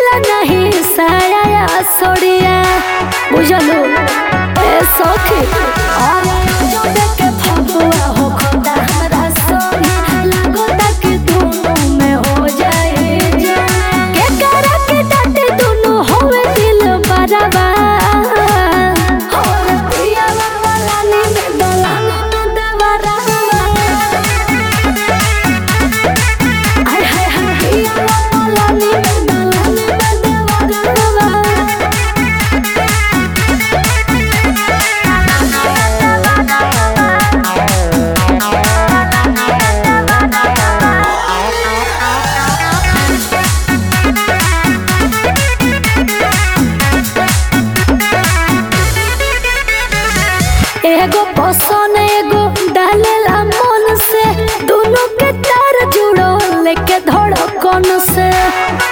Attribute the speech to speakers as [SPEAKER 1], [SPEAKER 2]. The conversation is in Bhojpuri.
[SPEAKER 1] मिला नहीं साया सोड़िया बुझलो ए सखी और जो देखे फगुआ हो खोदा हमरा सोनी लागो तक दोनों में हो जाए के करा के डाटे दोनों होवे दिल बराबर और पिया वाला नी में दलानी में देवरा हाय हाय हाय पिया वाला नी में दलानी में देवरा एगो पसंद एगो डालेला मन से दोनों के तार जुड़ो लेके धड़कन से